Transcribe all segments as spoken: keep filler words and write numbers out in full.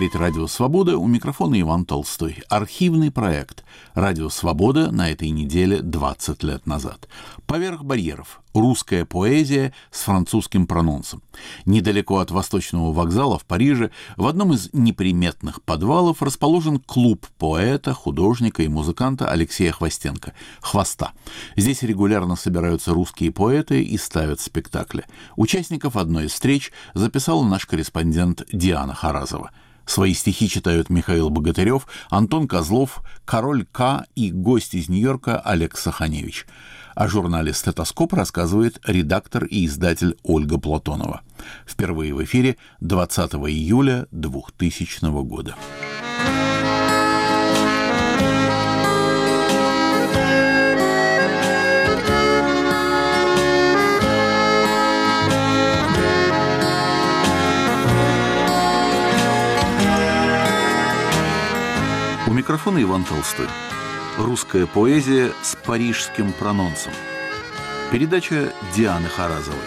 говорит «Радио Свобода», у микрофона Иван Толстой. Архивный проект «Радио Свобода» на этой неделе двадцать лет назад. «Поверх барьеров. Русская поэзия с французским прононсом». Недалеко от Восточного вокзала в Париже в одном из неприметных подвалов расположен клуб поэта, художника и музыканта Алексея Хвостенко «Хвоста». Здесь регулярно собираются русские поэты и ставят спектакли. Участников одной из встреч записала наш корреспондент Диана Харазова. Свои стихи читают Михаил Богатырев, Антон Козлов, Король К и гость из Нью-Йорка Олег Саханевич. О журнале «Стетоскоп» рассказывает редактор и издатель Ольга Платонова. Впервые в эфире двадцатого июля двухтысячного года. У микрофона Иван Толстой. Русская поэзия с парижским прононсом. Передача Дианы Харазовой.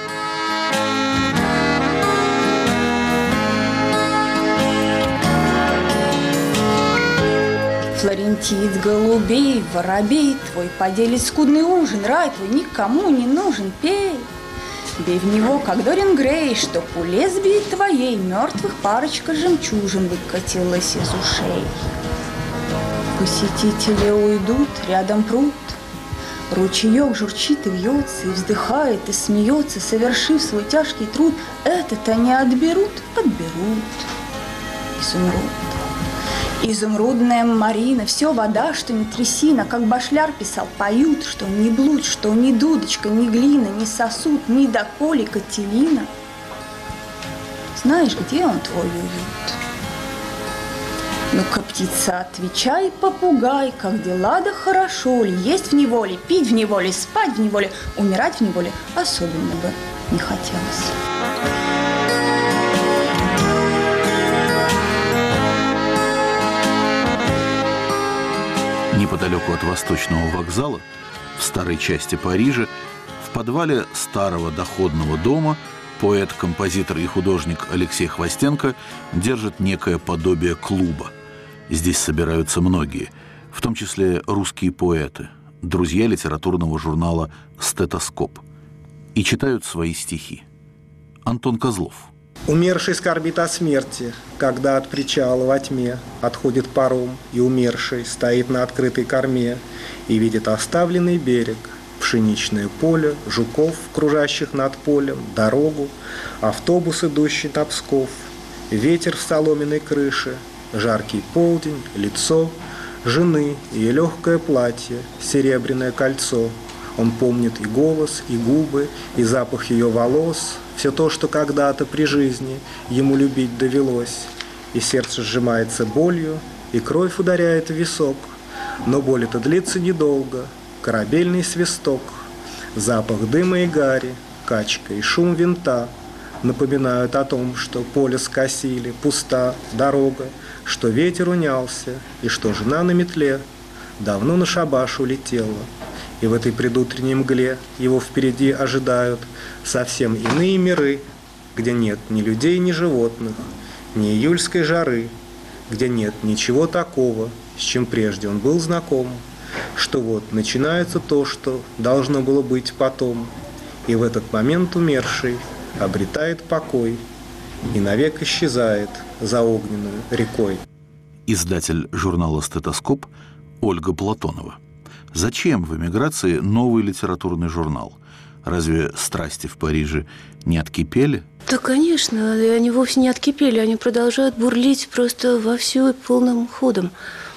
Флорентиец, голубей, воробей твой, поделит скудный ужин, рай твой никому не нужен, пей. Бей в него, как Дориан Грей, чтоб у лесбии твоей мертвых парочка жемчужин выкатилась из ушей. Посетители уйдут, рядом пруд, ручеек журчит и вьется, и вздыхает, и смеется, совершив свой тяжкий труд. Этот они отберут, отберут. Изумруд. Изумрудная Марина, все вода, что не трясина, как Башляр писал, поют, что ни блуд, что ни дудочка, ни глина, ни сосуд, ни доколе Кателина. Знаешь, где он, твой уют? Ну-ка, птица, отвечай, попугай, как дела, да хорошо ли, есть в неволе, пить в неволе, спать в неволе, умирать в неволе особенно бы не хотелось. Неподалеку от Восточного вокзала, в старой части Парижа, в подвале старого доходного дома поэт, композитор и художник Алексей Хвостенко держит некое подобие клуба. Здесь собираются многие, в том числе русские поэты, друзья литературного журнала «Стетоскоп», и читают свои стихи. Антон Козлов. Умерший скорбит о смерти, когда от причала во тьме отходит паром, и умерший стоит на открытой корме и видит оставленный берег, пшеничное поле, жуков, кружащих над полем, дорогу, автобус, идущий на Псков, ветер в соломенной крыше, жаркий полдень, лицо жены, ее легкое платье, серебряное кольцо. Он помнит и голос, и губы, и запах ее волос, все то, что когда-то при жизни ему любить довелось. И сердце сжимается болью, и кровь ударяет в висок. Но боль эта длится недолго. Корабельный свисток, запах дыма и гари, качка и шум винта напоминают о том, что поле скосили, пуста дорога, что ветер унялся, и что жена на метле давно на шабаш улетела. И в этой предутренней мгле его впереди ожидают совсем иные миры, где нет ни людей, ни животных, ни июльской жары, где нет ничего такого, с чем прежде он был знаком, что вот начинается то, что должно было быть потом, и в этот момент умерший обретает покой и навек исчезает за огненную рекой. Издатель журнала «Стетоскоп» Ольга Платонова. Зачем в эмиграции новый литературный журнал? Разве страсти в Париже не откипели? Да, конечно, они вовсе не откипели, они продолжают бурлить просто вовсю и полным ходом.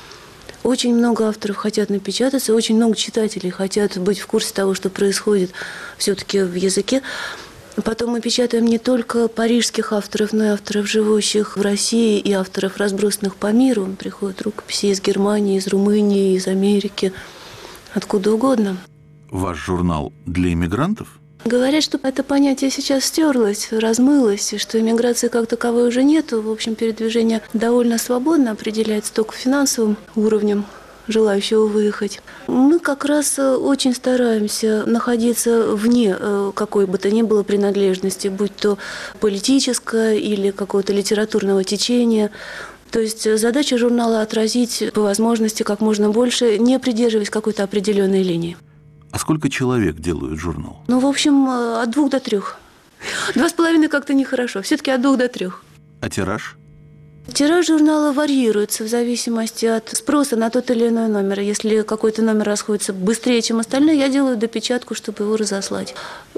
Очень много авторов хотят напечататься, очень много читателей хотят быть в курсе того, что происходит все-таки в языке. Потом мы печатаем не только парижских авторов, но и авторов, живущих в России, и авторов, разбросанных по миру. Приходят рукописи из Германии, из Румынии, из Америки, откуда угодно. Ваш журнал для иммигрантов? Говорят, что это понятие сейчас стерлось, размылось, что иммиграции как таковой уже нету. В общем, передвижение довольно свободно определяется только финансовым уровнем желающего выехать. Мы как раз очень стараемся находиться вне какой бы то ни было принадлежности, будь то политическая или какого-то литературного течения. То есть задача журнала отразить по возможности как можно больше, не придерживаясь какой-то определенной линии. А сколько человек делают журнал? Ну, в общем, от двух до трех. Два с половиной как-то нехорошо. Все-таки от двух до трех. А тираж? Тираж журнала варьируется в зависимости от спроса на тот или иной номер. Если какой-то номер расходится быстрее, чем остальные, я делаю допечатку, чтобы его разослать.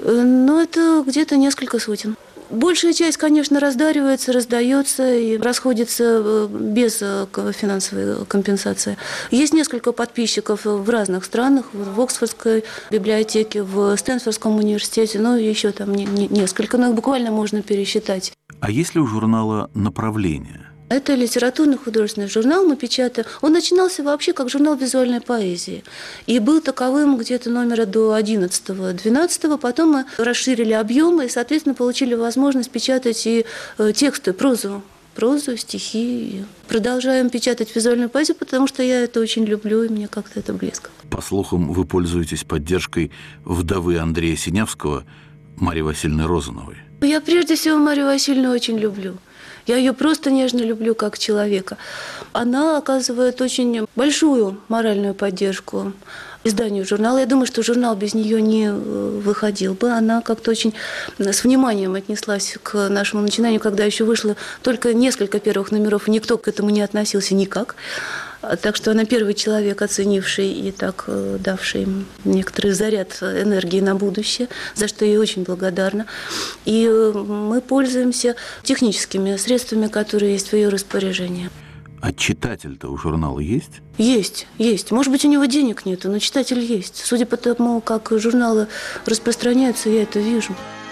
Но это где-то несколько сотен. Большая часть, конечно, раздаривается, раздается и расходится без финансовой компенсации. Есть несколько подписчиков в разных странах, в Оксфордской библиотеке, в Стэнфордском университете, ну, еще там несколько, но их буквально можно пересчитать. А есть ли у журнала направление? Это литературно-художественный журнал, мы печатаем. Он начинался вообще как журнал визуальной поэзии. И был таковым где-то номера до одиннадцатого-двенадцатого. Потом мы расширили объемы и, соответственно, получили возможность печатать и тексты, прозу. Прозу, стихи. Продолжаем печатать визуальную поэзию, потому что я это очень люблю, и мне как-то это близко. По слухам, вы пользуетесь поддержкой вдовы Андрея Синявского, Марии Васильевны Розановой. Я прежде всего Марию Васильевну очень люблю. Я ее просто нежно люблю как человека. Она оказывает очень большую моральную поддержку изданию журнала. Я думаю, что журнал без нее не выходил бы. Она как-то очень с вниманием отнеслась к нашему начинанию, когда еще вышло только несколько первых номеров, и никто к этому не относился никак. Так что она первый человек, оценивший и так давший некоторый заряд энергии на будущее, за что я ей очень благодарна. И мы пользуемся техническими средствами, которые есть в ее распоряжении. А читатель-то у журнала есть? Есть, есть. Может быть, у него денег нет, но читатель есть. Судя по тому, как журналы распространяются, я это вижу.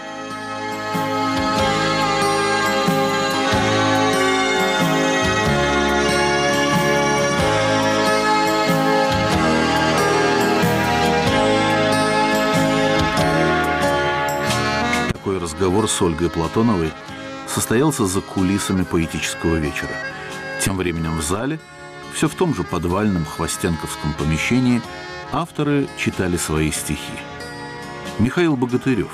Такой разговор с Ольгой Платоновой состоялся за кулисами поэтического вечера. Тем временем в зале, все в том же подвальном хвостенковском помещении, авторы читали свои стихи. Михаил Богатырев.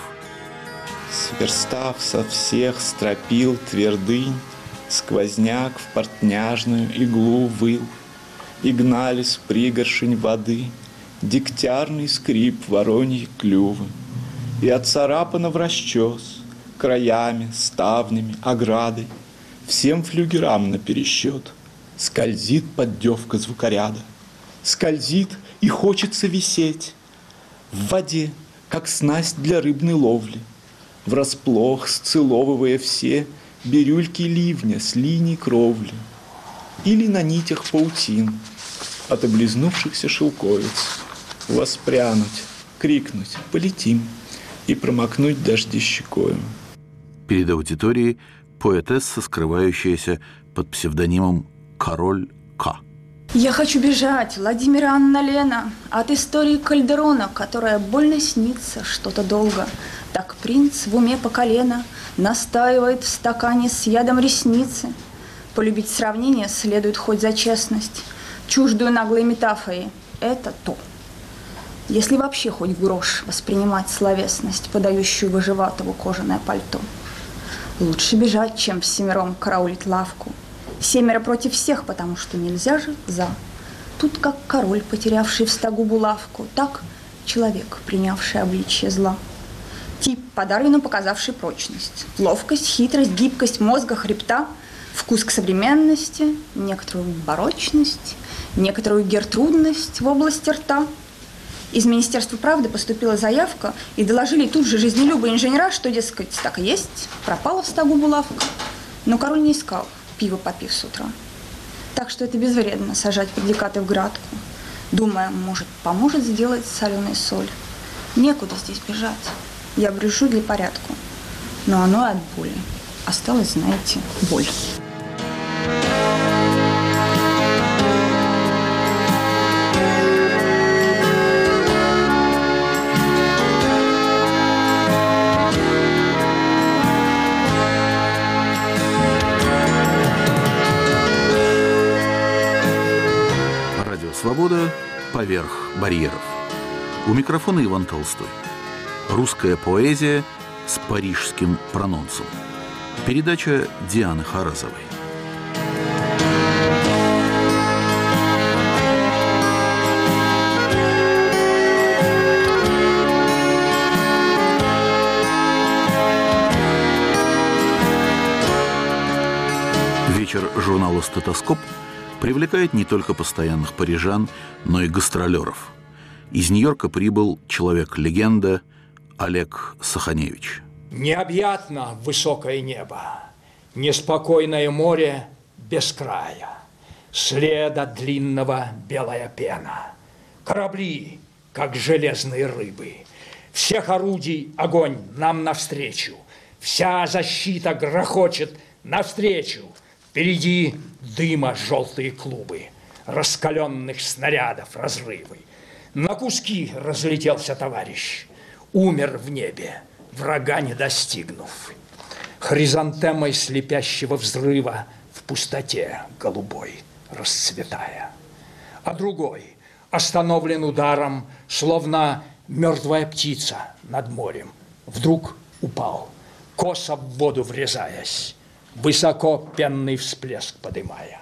Сверстав со всех стропил твердынь, сквозняк в портняжную иглу выл, и гнали с пригоршень воды дегтярный скрип вороньи клювы, и отцарапано в расчес краями, ставнями, оградой, всем флюгерам напересчет скользит поддевка звукоряда, скользит и хочется висеть в воде, как снасть для рыбной ловли, врасплох сцеловывая все бирюльки ливня с линий кровли, или на нитях паутин от облизнувшихся шелковиц воспрянуть, крикнуть «полетим» и промокнуть дожди щекою. Перед аудиторией поэтесса, скрывающаяся под псевдонимом «Король К». Я хочу бежать, Владимира Анна Лена, от истории Кальдерона, которая больно снится что-то долго. Так принц в уме по колено настаивает в стакане с ядом ресницы. Полюбить сравнение следует хоть за честность, чуждую наглой метафоры – это то. Если вообще хоть грош воспринимать словесность, подающую выживатову кожаное пальто. Лучше бежать, чем всемиром караулить лавку. Семеро против всех, потому что нельзя же за. Тут как король, потерявший в стогу булавку, так человек, принявший обличье зла. Тип, по Дарвину показавший прочность, ловкость, хитрость, гибкость мозга, хребта, вкус к современности, некоторую барочность, некоторую гертрудность в области рта. Из Министерства правды поступила заявка, и доложили тут же жизнелюбые инженера, что, дескать, так и есть, пропала в стогу булавка. Но король не искал, пиво попив с утра. Так что это безвредно сажать предикаты в градку, думая, может, поможет сделать соленый соль. Некуда здесь бежать. Я брюшу для порядку, но оно от боли. Осталось, знаете, боль. «Свобода. Поверх барьеров». У микрофона Иван Толстой. Русская поэзия с парижским прононсом. Передача Дианы Харазовой. Вечер журнала «Стетоскоп» привлекает не только постоянных парижан, но и гастролеров. Из Нью-Йорка прибыл человек-легенда Олег Саханевич. Необъятно высокое небо, неспокойное море без края, следа длинного белая пена, корабли, как железные рыбы, всех орудий огонь нам навстречу, вся защита грохочет навстречу, впереди дыма желтые клубы, раскаленных снарядов разрывы. На куски разлетелся товарищ, умер в небе, врага не достигнув. Хризантемой слепящего взрыва в пустоте голубой расцветая. А другой остановлен ударом, словно мертвая птица над морем. Вдруг упал, косо в воду врезаясь, высоко пенный всплеск подымая.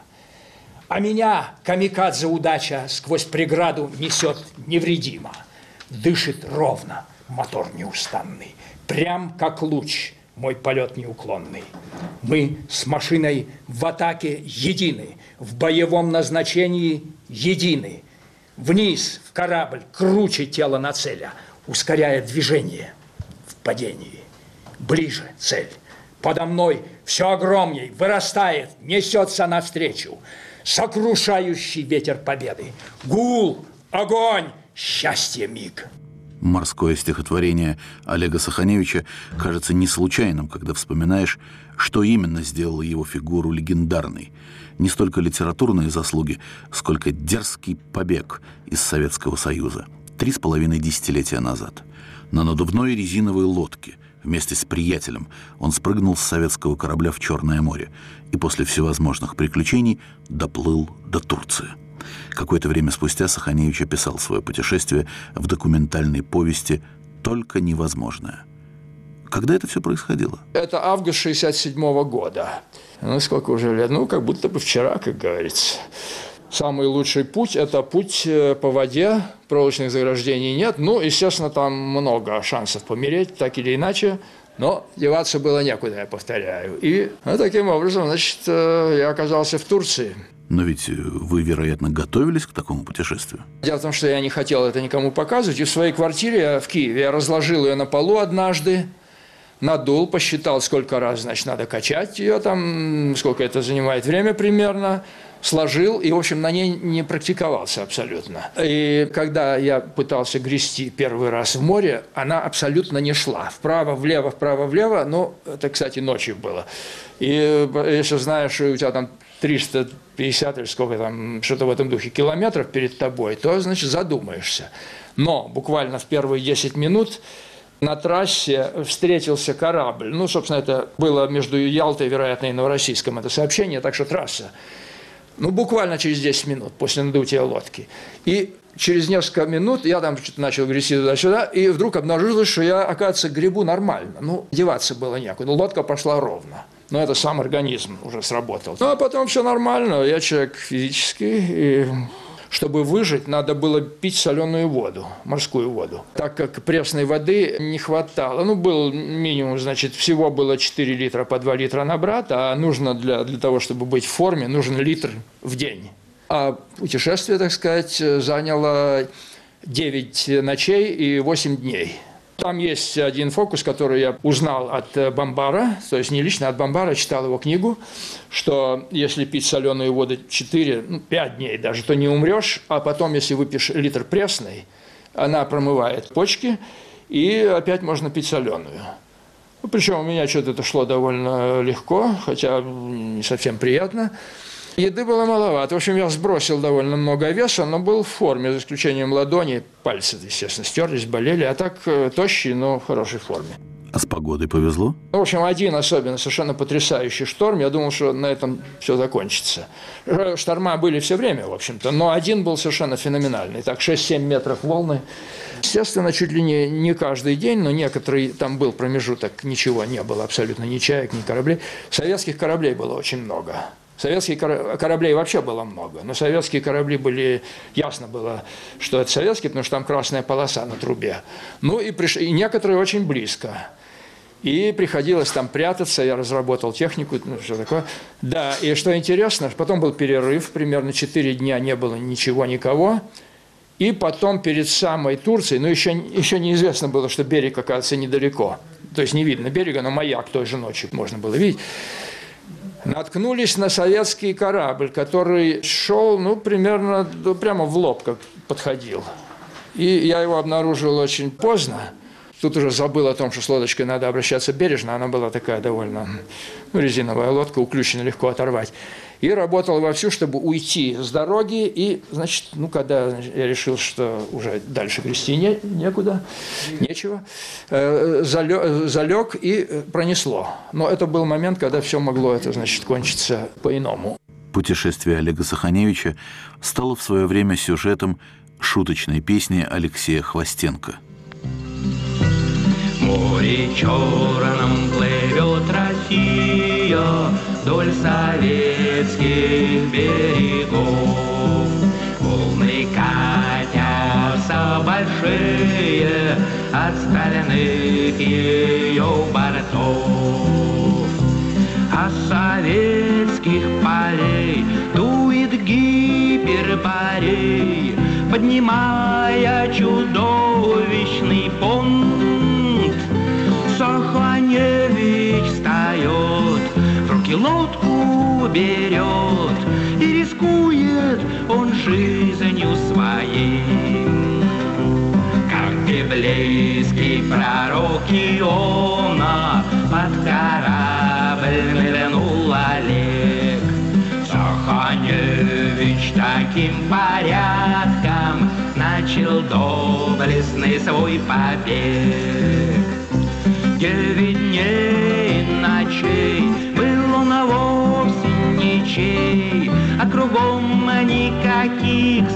А меня камикадзе удача сквозь преграду несет невредимо. Дышит ровно мотор неустанный, прям как луч мой полет неуклонный. Мы с машиной в атаке едины, в боевом назначении едины. Вниз в корабль, круче тело нацеля, ускоряя движение в падении. Ближе цель. Подо мной все огромней, вырастает, несется навстречу. Сокрушающий ветер победы. Гул, огонь, счастье миг. Морское стихотворение Олега Саханевича кажется не случайным, когда вспоминаешь, что именно сделало его фигуру легендарной. Не столько литературные заслуги, сколько дерзкий побег из Советского Союза три с половиной десятилетия назад. На надувной резиновой лодке вместе с приятелем он спрыгнул с советского корабля в Черное море и после всевозможных приключений доплыл до Турции. Какое-то время спустя Саханевич описал свое путешествие в документальной повести «Только невозможное». Когда это все происходило? Это август шестьдесят седьмого года. Ну, сколько уже лет? Ну, как будто бы вчера, как говорится. Самый лучший путь – это путь по воде, проволочных заграждений нет. Ну, естественно, там много шансов помереть, так или иначе, но деваться было некуда, я повторяю. И ну, таким образом, значит, я оказался в Турции. Но ведь вы, вероятно, готовились к такому путешествию? Дело в том, что я не хотел это никому показывать. И в своей квартире в Киеве я разложил ее на полу однажды, надул, посчитал, сколько раз, значит, надо качать ее там, сколько это занимает время примерно, сложил и, в общем, на ней не практиковался абсолютно. И когда я пытался грести первый раз в море, она абсолютно не шла. Вправо, влево, вправо, влево, ну, это, кстати, ночью было. И если знаешь, что у тебя там триста пятьдесят или сколько там, что-то в этом духе, километров перед тобой, то, значит, задумаешься. Но буквально в первые десять минут на трассе встретился корабль. Ну, собственно, это было между Ялтой, вероятно, и Новороссийском, это сообщение, так что трасса. Ну, буквально через десять минут после надутия лодки. И через несколько минут я там что-то начал грести туда-сюда, и вдруг обнаружилось, что я, оказывается, гребу нормально. Ну, деваться было некуда. Лодка пошла ровно. Но это сам организм уже сработал. Ну, а потом все нормально. Я человек физический, и чтобы выжить, надо было пить соленую воду, морскую воду. Так как пресной воды не хватало. Ну, был минимум, значит, всего было четыре литра по два литра на брата, а нужно для, для того, чтобы быть в форме, нужен литр в день. А путешествие, так сказать, заняло девять ночей и восемь дней. Там есть один фокус, который я узнал от Бомбара, то есть не лично от Бомбара, читал его книгу, что если пить соленую воду четыре, ну, пять дней даже, то не умрешь, а потом, если выпьешь литр пресной, она промывает почки, и опять можно пить соленую. Ну, причем у меня что-то это шло довольно легко, хотя не совсем приятно. Еды было маловато. В общем, я сбросил довольно много веса, но был в форме, за исключением ладони. Пальцы, естественно, стерлись, болели, а так тощий, но в хорошей форме. А с погодой повезло? В общем, один особенно совершенно потрясающий шторм. Я думал, что на этом все закончится. Шторма были все время, в общем-то, но один был совершенно феноменальный. Так, шесть-семь метров волны. Естественно, чуть ли не, не каждый день, но некоторый там был промежуток, ничего не было, абсолютно ни чаек, ни кораблей. Советских кораблей было очень много. Советских кораблей вообще было много, но советские корабли были, ясно было, что это советские, потому что там красная полоса на трубе. Ну и, приш... и некоторые очень близко. И приходилось там прятаться, я разработал технику, ну, что такое. Да, и что интересно, потом был перерыв, примерно четыре дня не было ничего, никого. И потом перед самой Турцией, ну еще, еще неизвестно было, что берег оказывается недалеко. То есть не видно берега, но маяк той же ночью можно было видеть. Наткнулись на советский корабль, который шел, ну, примерно, прямо в лоб как подходил. И я его обнаружил очень поздно. Тут уже забыл о том, что с лодочкой надо обращаться бережно. Она была такая довольно, ну, резиновая лодка, уключена, легко оторвать. И работал вовсю, чтобы уйти с дороги. И, значит, ну, когда значит, я решил, что уже дальше грести не, некуда, нечего, э, залег, залег и пронесло. Но это был момент, когда все могло, это, значит, кончиться по-иному. Путешествие Олега Саханевича стало в свое время сюжетом шуточной песни Алексея Хвостенко. Море черном плывет Россия вдоль советских берегов. Волны катятся большие от стальных ее бортов. А с советских полей дует гиперборей, поднимая чудовищный понт. Саханевич встает, в руки лодку берет, и рискует он жизнью своей. Как библейский пророк Иона, под корабль нырнул Олег. Саханевич таким порядком начал доблестный свой побег. Девять дней ночей был он вовсе ничей, а кругом никаких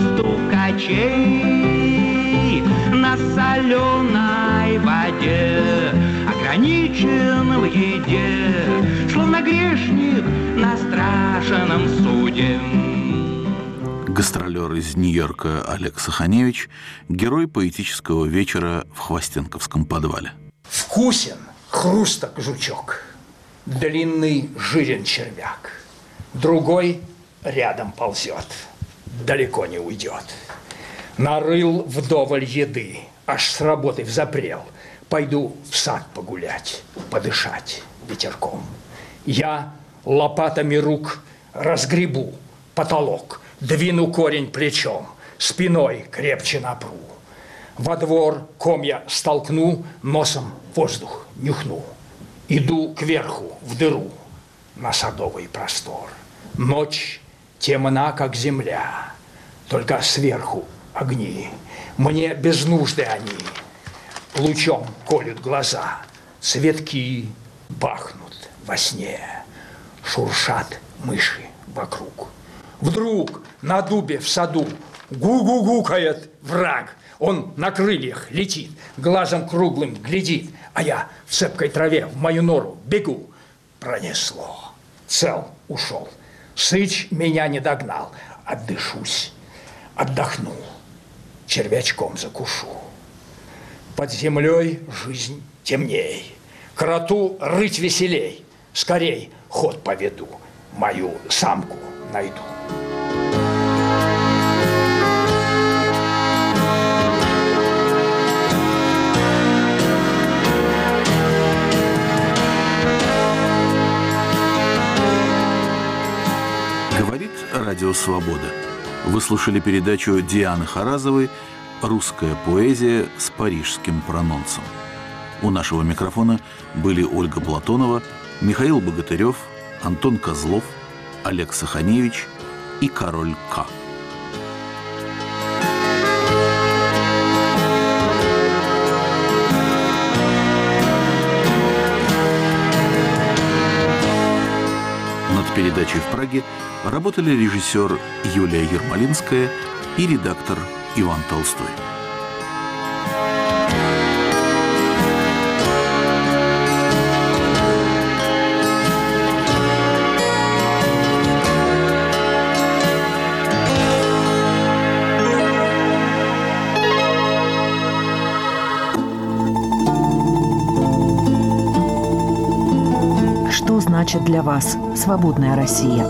стукачей. На соленой воде ограничен в еде, словно грешник на страшном суде. Гастролер из Нью-Йорка Олег Саханевич – герой поэтического вечера в Хвостенковском подвале. Вкусен хрусток жучок, длинный жирен червяк, другой рядом ползет, далеко не уйдет. Нарыл вдоволь еды, аж с работы взапрел, пойду в сад погулять, подышать ветерком. Я лопатами рук разгребу потолок, двину корень плечом, спиной крепче напру. Во двор комья столкну, носом воздух нюхну. Иду кверху, в дыру, на садовый простор. Ночь темна, как земля, только сверху огни. Мне без нужды они лучом колют глаза. Цветки бахнут во сне, шуршат мыши вокруг. Вдруг на дубе в саду гу-гу-гукает враг. Он на крыльях летит, глазом круглым глядит, а я в цепкой траве в мою нору бегу. Пронесло. Цел ушел. Сыч меня не догнал. Отдышусь, отдохну, червячком закушу. Под землей жизнь темней, кроту рыть веселей. Скорей ход поведу, мою самку найду. Говорит Радио Свобода. Вы слушали передачу Дианы Харазовой «Русская поэзия с парижским прононсом». У нашего микрофона были Ольга Платонова, Михаил Богатырев, Антон Козлов, Олег Саханевич и Король К. Над передачей в Праге работали режиссер Юлия Ермолинская и редактор Иван Толстой. Что значит для вас свободная Россия?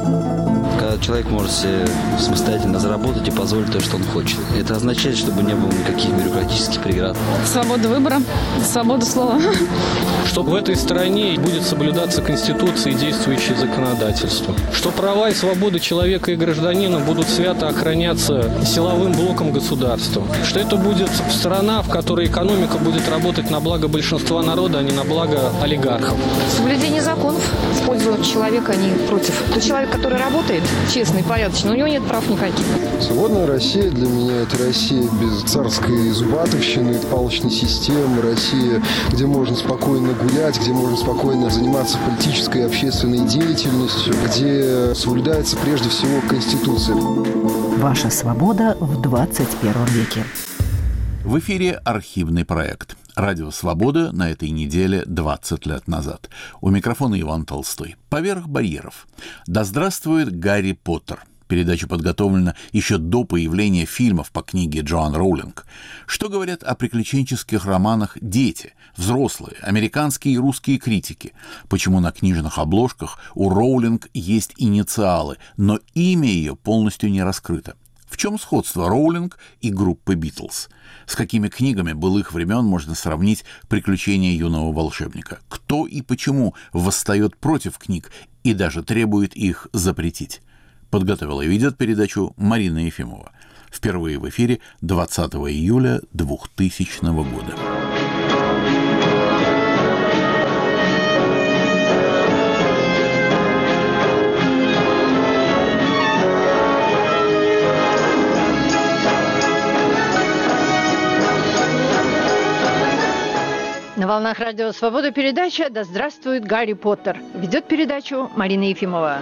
Когда человек может себе самостоятельно заработать и позволить то, что он хочет. Это означает, чтобы не было никаких бюрократических преград. Свобода выбора, свобода слова. Что в этой стране будет соблюдаться Конституция и действующее законодательство. Что права и свободы человека и гражданина будут свято охраняться силовым блоком государства. Что это будет страна, в которой экономика будет работать на благо большинства народа, а не на благо олигархов. Соблюдение законов в пользу человека, а не против. Тот человек, который работает, честный, порядочный, у него нет прав никаких. Свободная Россия для меня – это Россия без царской зубатовщины, палочной системы, Россия, где можно спокойно гулять, где можно спокойно заниматься политической и общественной деятельностью, где соблюдается прежде всего Конституция. Ваша свобода в двадцать первом веке. В эфире архивный проект. Радио «Свобода» на этой неделе двадцать лет назад. У микрофона Иван Толстой. «Поверх барьеров». Да здравствует Гарри Поттер. Передача подготовлена еще до появления фильмов по книге Джоан Роулинг. Что говорят о приключенческих романах дети, взрослые, американские и русские критики? Почему на книжных обложках у Роулинг есть инициалы, но имя ее полностью не раскрыто? В чем сходство Роулинг и группы «Битлз»? С какими книгами былых времен можно сравнить «Приключения юного волшебника»? Кто и почему восстает против книг и даже требует их запретить? Подготовила и ведет передачу Марина Ефимова. Впервые в эфире двадцатого июля двухтысячного года. На волнах радио «Свобода» передача «Да здравствует Гарри Поттер». Ведет передачу Марина Ефимова.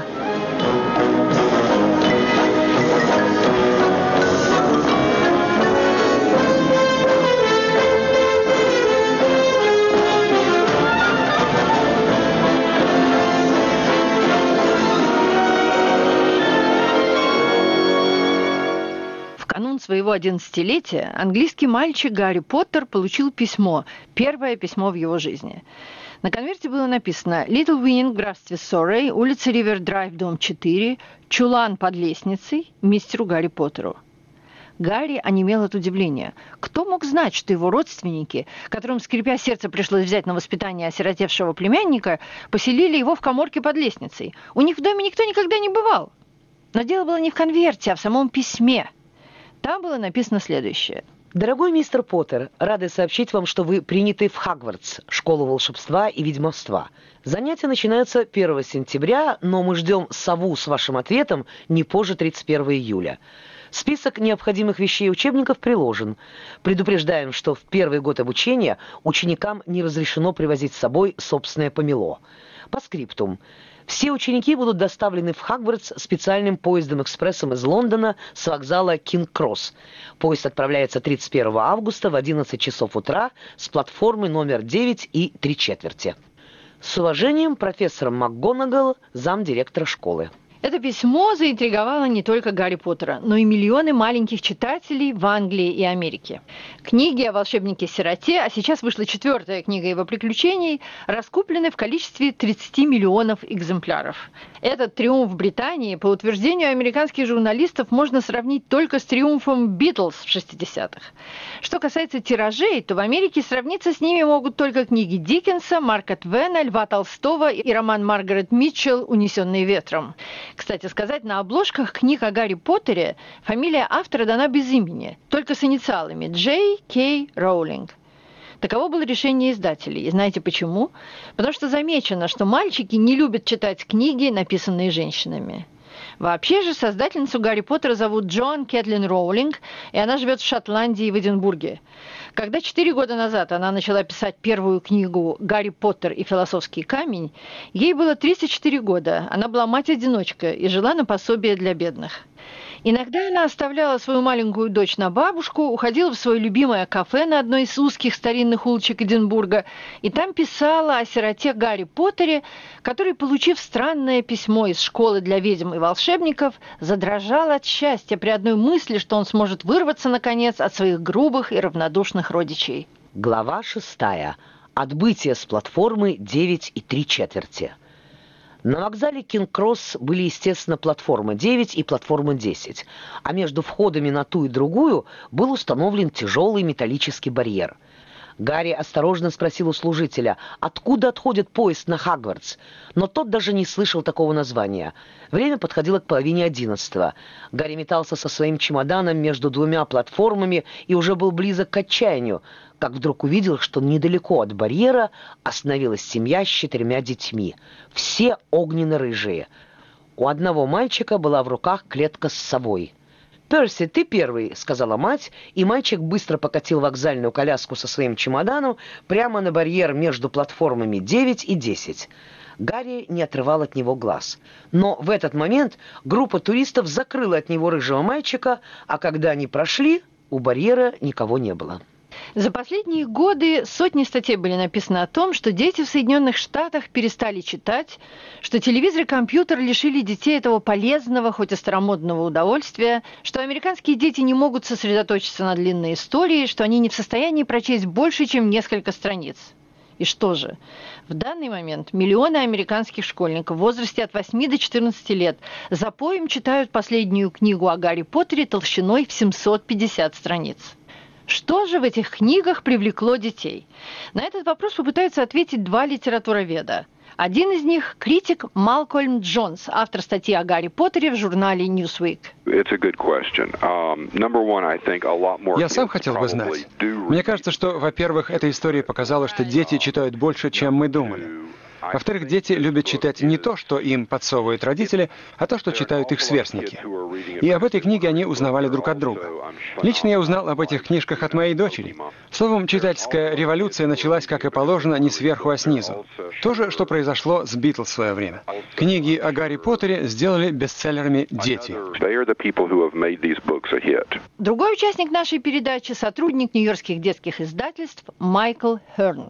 Своего одиннадцатилетия английский мальчик Гарри Поттер получил письмо, первое письмо в его жизни. На конверте было написано «Little Winning, графстве Соррей, улица Ривер-Драйв, дом четыре, чулан под лестницей, мистеру Гарри Поттеру». Гарри онемел от удивления. Кто мог знать, что его родственники, которым, скрипя сердце, пришлось взять на воспитание осиротевшего племянника, поселили его в каморке под лестницей? У них в доме никто никогда не бывал. Но дело было не в конверте, а в самом письме. Там было написано следующее. Дорогой мистер Поттер, рады сообщить вам, что вы приняты в Хогвартс, школу волшебства и ведьмовства. Занятия начинаются первого сентября, но мы ждем сову с вашим ответом не позже тридцать первого июля. Список необходимых вещей и учебников приложен. Предупреждаем, что в первый год обучения ученикам не разрешено привозить с собой собственное помело. По скриптум. Все ученики будут доставлены в Хогвартс специальным поездом-экспрессом из Лондона с вокзала Кинг-Кросс. Поезд отправляется тридцать первого августа в одиннадцать часов утра с платформы номер девять и три четверти. С уважением, профессор МакГонагал, замдиректора школы. Это письмо заинтриговало не только Гарри Поттера, но и миллионы маленьких читателей в Англии и Америке. Книги о волшебнике-сироте, а сейчас вышла четвертая книга его приключений, раскуплены в количестве тридцати миллионов экземпляров. Этот триумф Британии, по утверждению американских журналистов, можно сравнить только с триумфом «Битлз» в шестидесятых. Что касается тиражей, то в Америке сравниться с ними могут только книги Диккенса, Марка Твена, Льва Толстого и роман Маргарет Митчелл «Унесенные ветром». Кстати сказать, на обложках книг о Гарри Поттере фамилия автора дана без имени, только с инициалами Джей Кей Роулинг. Таково было решение издателей. И знаете почему? Потому что замечено, что мальчики не любят читать книги, написанные женщинами. Вообще же создательницу Гарри Поттера зовут Джоан Кэтлин Роулинг, и она живет в Шотландии, в Эдинбурге. Когда четыре года назад она начала писать первую книгу «Гарри Поттер и философский камень», ей было тридцать четыре года, она была мать-одиночка и жила на пособие для бедных. Иногда она оставляла свою маленькую дочь на бабушку, уходила в свое любимое кафе на одной из узких старинных улочек Эдинбурга и там писала о сироте Гарри Поттере, который, получив странное письмо из школы для ведьм и волшебников, задрожал от счастья при одной мысли, что он сможет вырваться, наконец, от своих грубых и равнодушных родичей. Глава шестая. Отбытие с платформы девять и три четверти. На вокзале Кинг-Кросс были, естественно, платформа девять и платформа десять, а между входами на ту и другую был установлен тяжелый металлический барьер. Гарри осторожно спросил у служителя, откуда отходит поезд на Хогвартс, но тот даже не слышал такого названия. Время подходило к половине одиннадцатого. Гарри метался со своим чемоданом между двумя платформами и уже был близок к отчаянию, как вдруг увидел, что недалеко от барьера остановилась семья с четырьмя детьми. Все огненно-рыжие. У одного мальчика была в руках клетка с совой. «Перси, ты первый», — сказала мать, и мальчик быстро покатил вокзальную коляску со своим чемоданом прямо на барьер между платформами девять и десять. Гарри не отрывал от него глаз. Но в этот момент группа туристов закрыла от него рыжего мальчика, а когда они прошли, у барьера никого не было. За последние годы сотни статей были написаны о том, что дети в Соединенных Штатах перестали читать, что телевизор и компьютер лишили детей этого полезного, хоть и старомодного удовольствия, что американские дети не могут сосредоточиться на длинной истории, что они не в состоянии прочесть больше, чем несколько страниц. И что же? В данный момент миллионы американских школьников в возрасте от восьми до четырнадцати лет запоем читают последнюю книгу о Гарри Поттере толщиной в семьсот пятьдесят страниц. Что же в этих книгах привлекло детей? На этот вопрос попытаются ответить два литературоведа. Один из них – критик Малкольм Джонс, автор статьи о Гарри Поттере в журнале Newsweek. Я сам хотел бы знать. Мне кажется, что, во-первых, эта история показала, что дети читают больше, чем мы думали. Во-вторых, дети любят читать не то, что им подсовывают родители, а то, что читают их сверстники. И об этой книге они узнавали друг от друга. Лично я узнал об этих книжках от моей дочери. Словом, читательская революция началась, как и положено, не сверху, а снизу. То же, что произошло с Битлз в свое время. Книги о Гарри Поттере сделали бестселлерами дети. Другой участник нашей передачи – сотрудник нью-йоркских детских издательств Майкл Херн.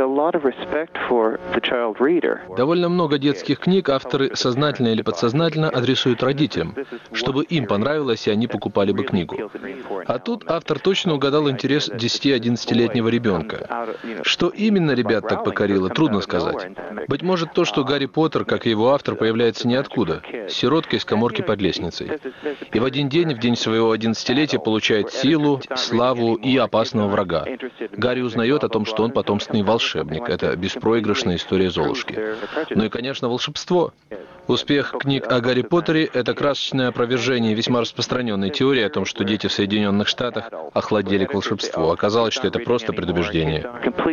Довольно много детских книг авторы сознательно или подсознательно адресуют родителям, чтобы им понравилось, и они покупали бы книгу. А тут автор точно угадал интерес десяти-одиннадцатилетнего ребенка. Что именно ребят так покорило, трудно сказать. Быть может, то, что Гарри Поттер, как и его автор, появляется ниоткуда, сироткой из каморки под лестницей. И в один день, в день своего одиннадцатилетия, получает силу, славу и опасного врага. Гарри узнает о том, что он потомственный волшебник. Это беспроигрышная история Золушки. Ну и, конечно, волшебство. Успех книг о Гарри Поттере – это красочное опровержение весьма распространенной теории о том, что дети в Соединенных Штатах охладели к волшебству. Оказалось, что это просто предубеждение.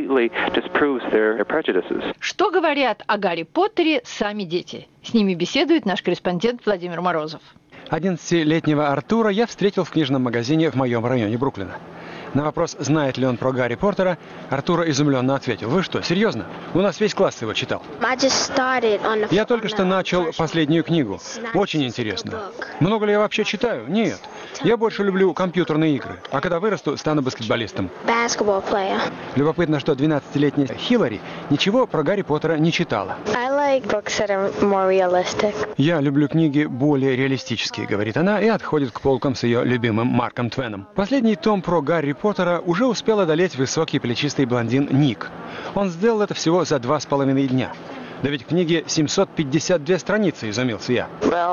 Что говорят о Гарри Поттере сами дети? С ними беседует наш корреспондент Владимир Морозов. одиннадцатилетнего Артура я встретил в книжном магазине в моем районе Бруклина. На вопрос, знает ли он про Гарри Поттера, Артур изумленно ответил: «Вы что, серьезно? У нас весь класс его читал». Я только что начал последнюю книгу. Очень интересно. Много ли я вообще читаю? Нет. Я больше люблю компьютерные игры. А когда вырасту, стану баскетболистом. Любопытно, что двенадцатилетняя Хиллари ничего про Гарри Поттера не читала. Я люблю книги более реалистические, говорит она, и отходит к полкам с ее любимым Марком Твеном. Последний том про Гарри Поттера уже успел одолеть высокий плечистый блондин Ник. Он сделал это всего за два с половиной дня. Да ведь в книге семьсот пятьдесят две страницы, изумился я.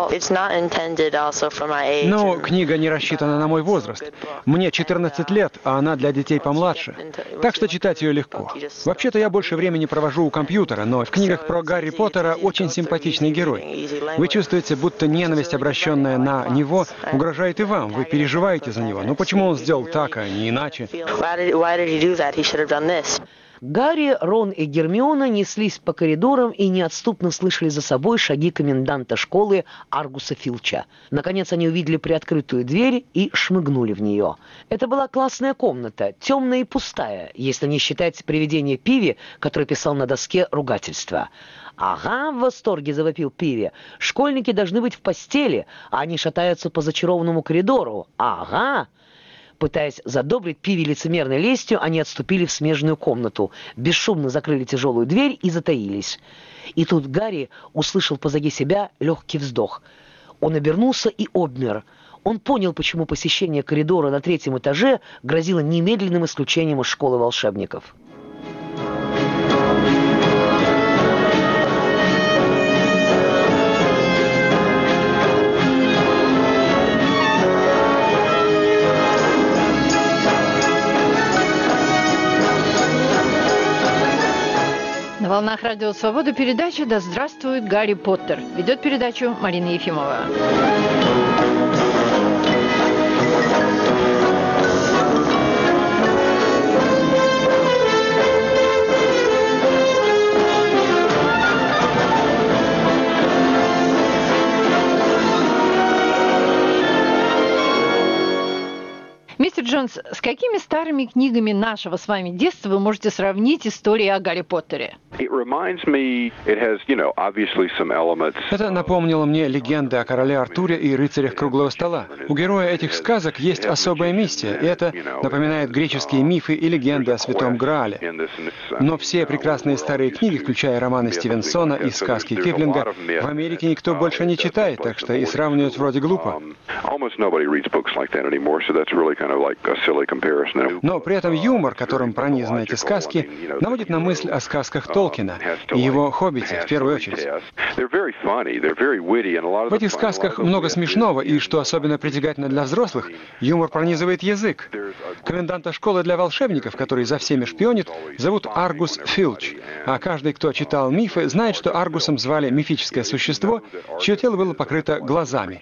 Но книга не рассчитана на мой возраст. Мне четырнадцать лет, а она для детей помладше. Так что читать ее легко. Вообще-то я больше времени провожу у компьютера, но в книгах про Гарри Поттера очень симпатичный герой. Вы чувствуете, будто ненависть, обращенная на него, угрожает и вам. Вы переживаете за него. Но почему он сделал так, а не иначе? Гарри, Рон и Гермиона неслись по коридорам и неотступно слышали за собой шаги коменданта школы Аргуса Филча. Наконец они увидели приоткрытую дверь и шмыгнули в нее. Это была классная комната, темная и пустая, если не считать привидение Пиви, который писал на доске ругательства. «Ага», — в восторге завопил Пиви, — «школьники должны быть в постели, а они шатаются по зачарованному коридору. Ага». Пытаясь задобрить Пиви лицемерной лестью, они отступили в смежную комнату, бесшумно закрыли тяжелую дверь и затаились. И тут Гарри услышал позади себя легкий вздох. Он обернулся и обмер. Он понял, почему посещение коридора на третьем этаже грозило немедленным исключением из школы волшебников. На волнах Радио Свобода передача «Да здравствует Гарри Поттер». Ведет передачу Марина Ефимова. Мистер Джонс, с какими старыми книгами нашего с вами детства вы можете сравнить истории о Гарри Поттере? Это напомнило мне легенды о короле Артуре и рыцарях круглого стола. У героя этих сказок есть особая миссия, и это напоминает греческие мифы и легенды о Святом Граале. Но все прекрасные старые книги, включая романы Стивенсона и сказки Киплинга, в Америке никто больше не читает, так что и сравнивать вроде глупо. Но при этом юмор, которым пронизаны эти сказки, наводит на мысль о сказках Толкина и его «Хоббите» в первую очередь. В этих сказках много смешного, и, что особенно притягательно для взрослых, юмор пронизывает язык. Коменданта школы для волшебников, который за всеми шпионит, зовут Аргус Филч, а каждый, кто читал мифы, знает, что Аргусом звали мифическое существо, чье тело было покрыто глазами.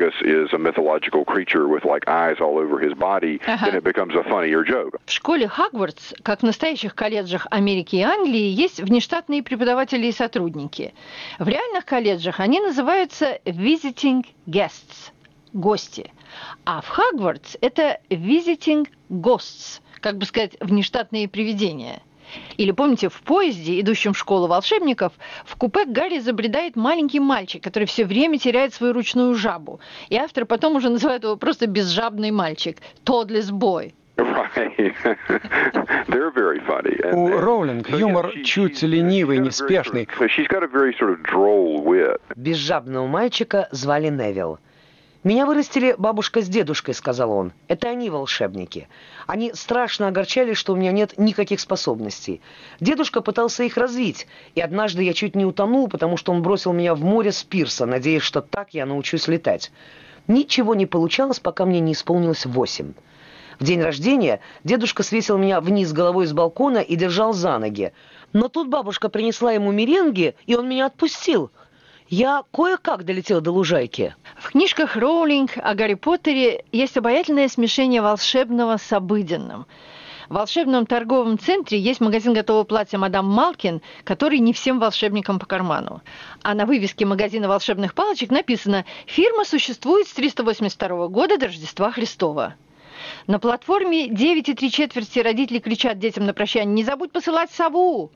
Ага. В школе Хогвартс, как в настоящих колледжах Америки и Англии, есть внештатные преподаватели и сотрудники. В реальных колледжах они называются visiting guests – гости. А в Хогвартс это visiting ghosts, как бы сказать, внештатные привидения. Или помните, в поезде, идущем в школу волшебников, в купе к Гарри забредает маленький мальчик, который все время теряет свою ручную жабу. И автор потом уже называет его просто безжабный мальчик – toddless boy. У Роулинг юмор чуть ленивый, неспешный. Безжабного мальчика звали Невилл. «Меня вырастили бабушка с дедушкой», — сказал он. «Это они волшебники. Они страшно огорчались, что у меня нет никаких способностей. Дедушка пытался их развить, и однажды я чуть не утонул, потому что он бросил меня в море с пирса, надеясь, что так я научусь летать. Ничего не получалось, пока мне не исполнилось восемь. В день рождения дедушка свесил меня вниз головой с балкона и держал за ноги. Но тут бабушка принесла ему меренги, и он меня отпустил. Я кое-как долетел до лужайки». В книжках Роулинг о Гарри Поттере есть обаятельное смешение волшебного с обыденным. В волшебном торговом центре есть магазин готового платья «Мадам Малкин», который не всем волшебникам по карману. А на вывеске магазина волшебных палочек написано «Фирма существует с триста восемьдесят второго года до Рождества Христова». На платформе девять и три четверти родители кричат детям на прощание: «Не забудь посылать сову!»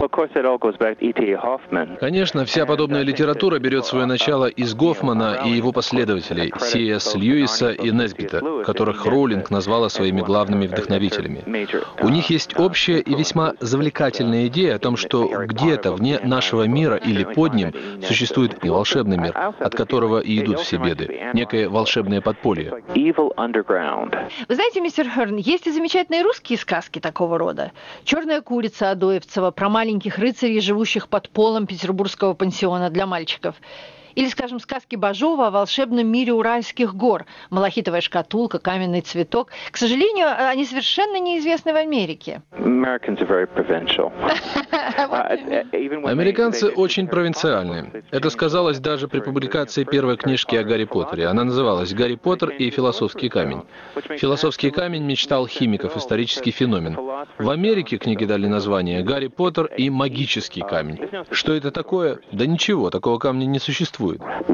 Конечно, вся подобная литература берет свое начало из Гофмана и его последователей, Си Эс Льюиса и Несбита, которых Роулинг назвала своими главными вдохновителями. У них есть общая и весьма завлекательная идея о том, что где-то вне нашего мира или под ним существует и волшебный мир, от которого и идут все беды, некое волшебное подполье. Вы знаете, мистер Херн, есть и замечательные русские сказки такого рода. «Черная курица» Адоевцева про маленьких рыцарей, живущих под полом петербургского пансиона для мальчиков. Или, скажем, сказки Бажова о волшебном мире уральских гор. «Малахитовая шкатулка», «Каменный цветок». К сожалению, они совершенно неизвестны в Америке. Американцы очень провинциальны. Это сказалось даже при публикации первой книжки о Гарри Поттере. Она называлась «Гарри Поттер и философский камень». Философский камень мечтал химиков, исторический феномен. В Америке книги дали название «Гарри Поттер и магический камень». Что это такое? Да ничего, такого камня не существует.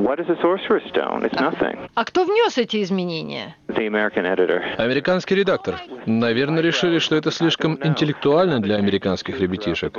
А кто внес эти изменения? Американский редактор. Наверное, решили, что это слишком интеллектуально для американских ребятишек.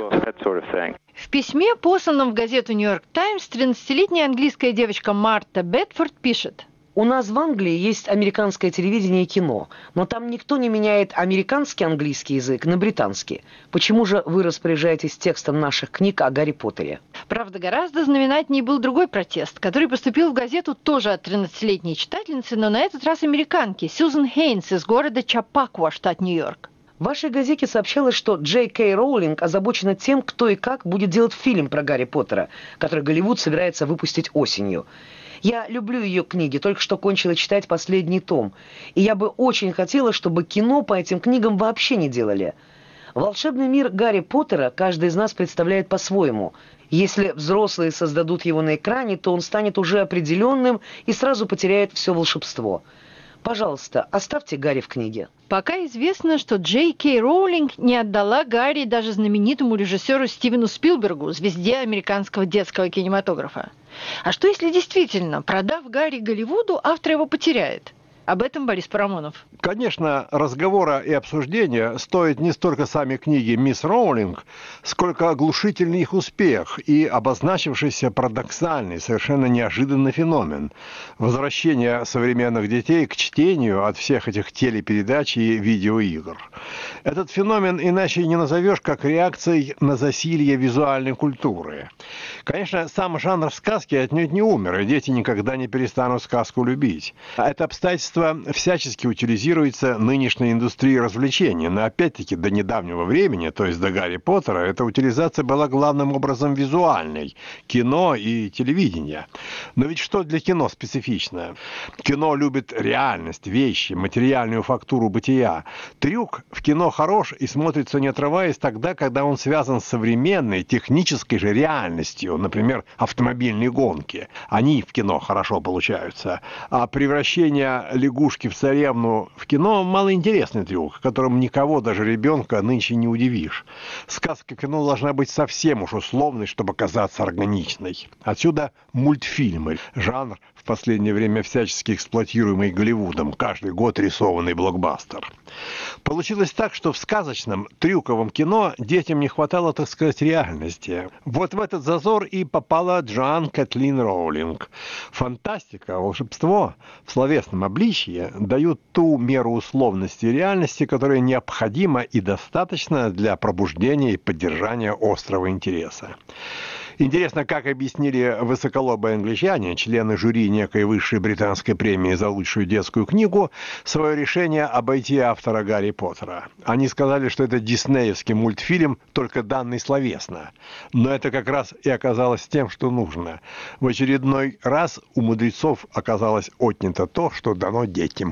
В письме, посланном в газету «Нью-Йорк Таймс», тринадцатилетняя английская девочка Марта Бетфорд пишет: «У нас в Англии есть американское телевидение и кино, но там никто не меняет американский английский язык на британский. Почему же вы распоряжаетесь текстом наших книг о Гарри Поттере?» Правда, гораздо знаменательнее был другой протест, который поступил в газету тоже от тринадцатилетней читательницы, но на этот раз американки, Сьюзен Хейнс из города Чапакуа, штат Нью-Йорк. В вашей газете сообщалось, что Джей Кей Роулинг озабочена тем, кто и как будет делать фильм про Гарри Поттера, который Голливуд собирается выпустить осенью. Я люблю ее книги, только что кончила читать последний том. И я бы очень хотела, чтобы кино по этим книгам вообще не делали. Волшебный мир Гарри Поттера каждый из нас представляет по-своему. Если взрослые создадут его на экране, то он станет уже определенным и сразу потеряет все волшебство. Пожалуйста, оставьте Гарри в книге. Пока известно, что Джей Кей Роулинг не отдала Гарри даже знаменитому режиссеру Стивену Спилбергу, звезде американского детского кинематографа. А что если действительно, продав Гарри Голливуду, автор его потеряет? Об этом Борис Парамонов. Конечно, разговора и обсуждения стоят не столько сами книги мисс Роулинг, сколько оглушительный их успех и обозначившийся парадоксальный, совершенно неожиданный феномен – возвращение современных детей к чтению от всех этих телепередач и видеоигр. Этот феномен иначе не назовешь, как реакцией на засилье визуальной культуры. Конечно, сам жанр сказки отнюдь не умер, и дети никогда не перестанут сказку любить. Это обстоятельство всячески утилизируется нынешней индустрией развлечений, но опять-таки до недавнего времени, то есть до Гарри Поттера, эта утилизация была главным образом визуальной – кино и телевидение. Но ведь что для кино специфично? Кино любит реальность, вещи, материальную фактуру бытия. Трюк в кино хорош и смотрится не отрываясь тогда, когда он связан с современной технической же реальностью, например, автомобильные гонки. Они в кино хорошо получаются. А превращение лягушки в царевну в кино малоинтересный трюк, которым никого, даже ребенка, нынче не удивишь. Сказка в кино должна быть совсем уж условной, чтобы казаться органичной. Отсюда мультфильмы, жанр, в последнее время всячески эксплуатируемый Голливудом, каждый год рисованный блокбастер. Получилось так, что в сказочном, трюковом кино детям не хватало, так сказать, реальности. Вот в этот зазор и попала Джоан Кэтлин Роулинг. Фантастика, волшебство в словесном обличье дают ту меру условности и реальности, которая необходима и достаточна для пробуждения и поддержания острого интереса. Интересно, как объяснили высоколобые англичане, члены жюри некой высшей британской премии за лучшую детскую книгу, свое решение обойти автора Гарри Поттера. Они сказали, что это диснеевский мультфильм, только данный словесно. Но это как раз и оказалось тем, что нужно. В очередной раз у мудрецов оказалось отнято то, что дано детям.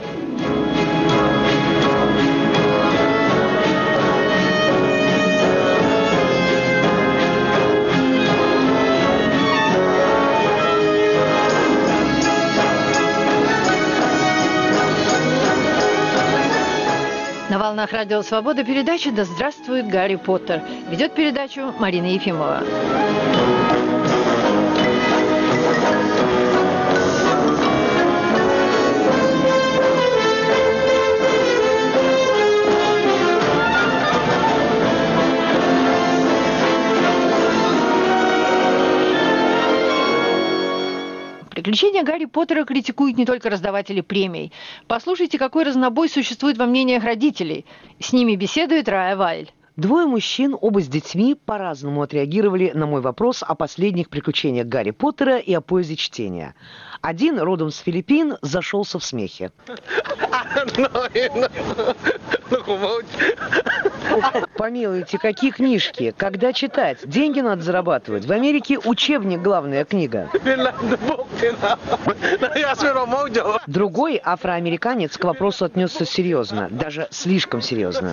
На волнах Радио Свобода передача «Да здравствует Гарри Поттер». Ведет передачу Марина Ефимова. Приключения Гарри Поттера критикуют не только раздаватели премий. Послушайте, какой разнобой существует во мнениях родителей. С ними беседует Рая Вайль. Двое мужчин, оба с детьми, по-разному отреагировали на мой вопрос о последних приключениях Гарри Поттера и о пользе чтения. Один, родом с Филиппин, зашелся в смехе. Помилуйте, какие книжки? Когда читать? Деньги надо зарабатывать. В Америке учебник — главная книга. Другой афроамериканец к вопросу отнесся серьезно, даже слишком серьезно.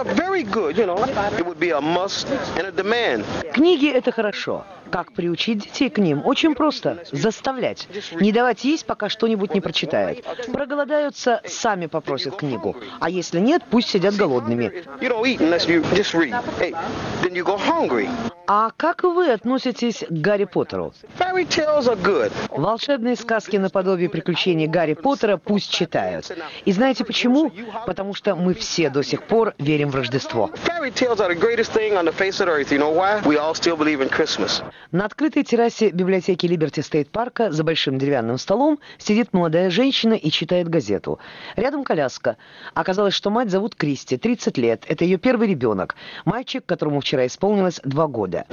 Книги — это хорошо. Как приучить детей к ним? Очень просто. Заставлять. Не давать есть, пока что-нибудь не прочитают. Проголодаются, сами попросят книгу. А если нет, пусть сидят голодными. А как вы относитесь к Гарри Поттеру? Волшебные сказки наподобие приключений Гарри Поттера пусть читают. И знаете почему? Потому что мы все до сих пор верим в Рождество. На открытой террасе библиотеки Либерти Стейт Парка за большим деревянным столом сидит молодая женщина и читает газету. Рядом коляска. Оказалось, что мать зовут Кристи, тридцать лет. Это ее первый ребенок. Мальчик, которому вчера исполнилось два года.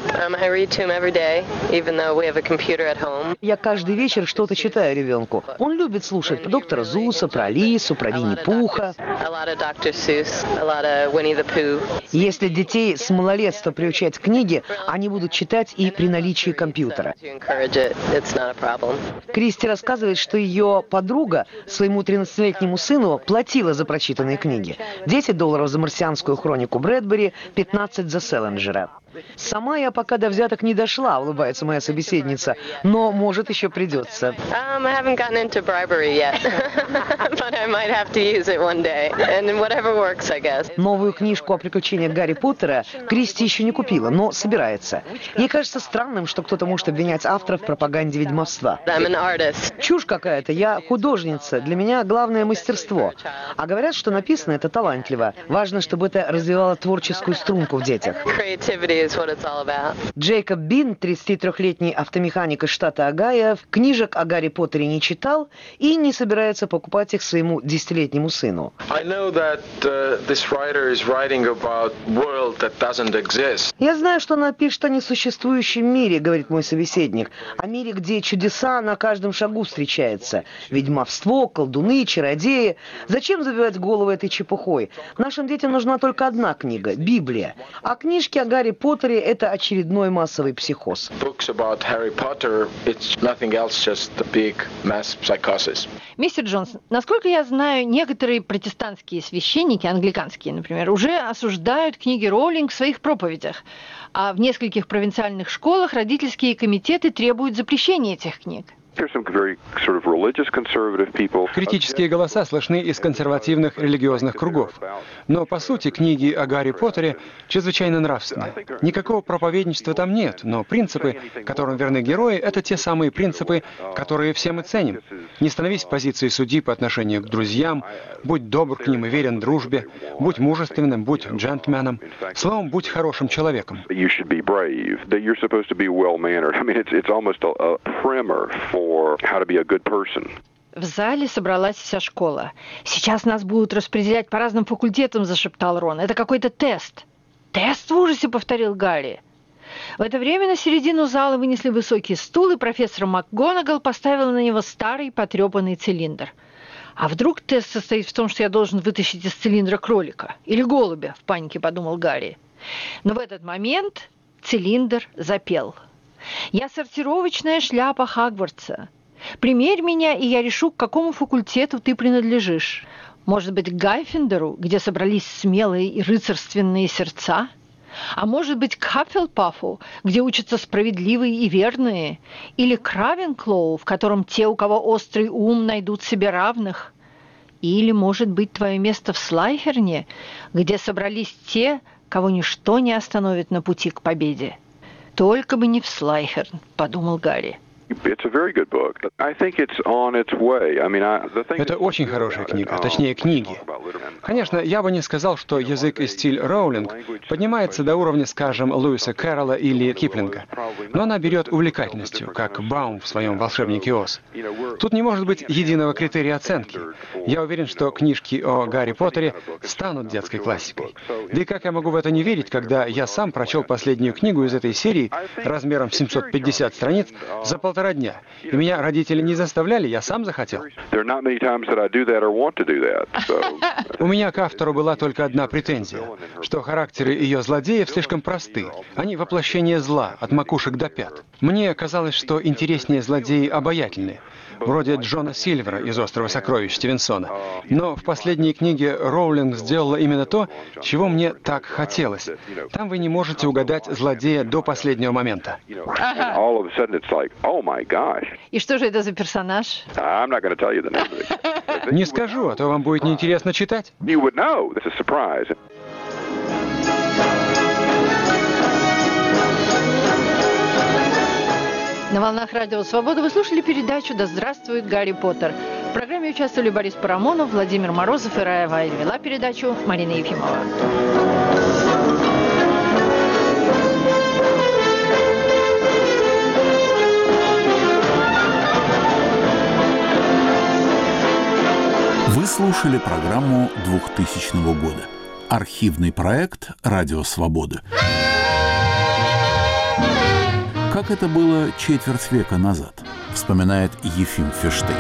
Я каждый вечер что-то читаю ребенку. Он любит слушать про доктора Зуса, про Алису, про Винни-Пуха. Если детей с малолетства приучать к книге, они будут читать и при наличии компьютера. Кристи рассказывает, что ее подруга своему тринадцатилетнему сыну платила за прочитанные книги. десять долларов за марсианскую хронику Брэдбери, пятнадцать за Селлинджера. Сама я пока до взяток не дошла, улыбается моя собеседница, но, может, еще придется. Новую книжку о приключениях Гарри Поттера Кристи еще не купила, но собирается. Ей кажется странным, что кто-то может обвинять автора в пропаганде ведьмовства. Чушь какая-то, я художница, для меня главное мастерство. А говорят, что написано это талантливо. Важно, чтобы это развивало творческую струнку в детях. Джейкоб Бин, тридцатитрёхлетний автомеханик из штата Огайо, книжек о Гарри Поттере не читал и не собирается покупать их своему десятилетнему сыну. Я знаю, что она пишет о несуществующем мире, говорит мой собеседник, о мире, где чудеса на каждом шагу встречаются. Ведьмовство, колдуны, чародеи. Зачем забивать голову этой чепухой? Нашим детям нужна только одна книга – Библия. А книжки о Гарри Поттере Поттере – это очередной массовый психоз. Мистер Джонс, насколько я знаю, некоторые протестантские священники, англиканские, например, уже осуждают книги Роулинг в своих проповедях. А в нескольких провинциальных школах родительские комитеты требуют запрещения этих книг. Критические голоса слышны из консервативных религиозных кругов. Но, по сути, книги о Гарри Поттере чрезвычайно нравственны. Никакого проповедничества там нет, но принципы, которым верны герои, это те самые принципы, которые все мы ценим. Не становись в позиции судьи по отношению к друзьям, будь добр к ним и верен дружбе, будь мужественным, будь джентльменом, словом, будь хорошим человеком. В зале собралась вся школа. «Сейчас нас будут распределять по разным факультетам», — зашептал Рон. «Это какой-то тест». «Тест?» — в ужасе повторил Гарри. В это время на середину зала вынесли высокий стул, и профессор МакГонагал поставила на него старый потрепанный цилиндр. «А вдруг тест состоит в том, что я должен вытащить из цилиндра кролика? Или голубя?» — в панике подумал Гарри. Но в этот момент цилиндр запел. «Я сортировочная шляпа Хогвартса. Примерь меня, и я решу, к какому факультету ты принадлежишь. Может быть, к Гайффиндору, где собрались смелые и рыцарственные сердца? А может быть, к Хаффлпафу, где учатся справедливые и верные? Или к Равенклоу, в котором те, у кого острый ум, найдут себе равных? Или, может быть, твое место в Слайхерне, где собрались те, кого ничто не остановит на пути к победе? Только бы не в Слайхерн», — подумал Гарри. Это очень хорошая книга, точнее книги. Конечно, я бы не сказал, что язык и стиль Роулинг поднимается до уровня, скажем, Льюиса Кэрролла или Киплинга. Но она берет увлекательностью, как Баум в своем «Волшебнике Оз». Тут не может быть единого критерия оценки. Я уверен, что книжки о Гарри Поттере станут детской классикой. Да и как я могу в это не верить, когда я сам прочел последнюю книгу из этой серии размером в семьсот пятьдесят страниц за полтора полтора дня. И меня родители не заставляли, я сам захотел. У меня к автору была только одна претензия, что характеры ее злодеев слишком просты. Они воплощение зла, от макушек до пят. Мне казалось, что интереснее злодеи обаятельные, вроде Джона Сильвера из «Острова сокровищ» Стивенсона. Но в последней книге Роулинг сделала именно то, чего мне так хотелось. Там вы не можете угадать злодея до последнего момента. Ага. И что же это за персонаж? Не скажу, а то вам будет неинтересно читать. На волнах Радио Свобода вы слушали передачу «Да здравствует Гарри Поттер». В программе участвовали Борис Парамонов, Владимир Морозов и Рая Вайль. Вела передачу Марина Ефимова. Вы слушали программу двухтысячного года. Архивный проект «Радио Свобода». Как это было четверть века назад, вспоминает Ефим Ферштейн.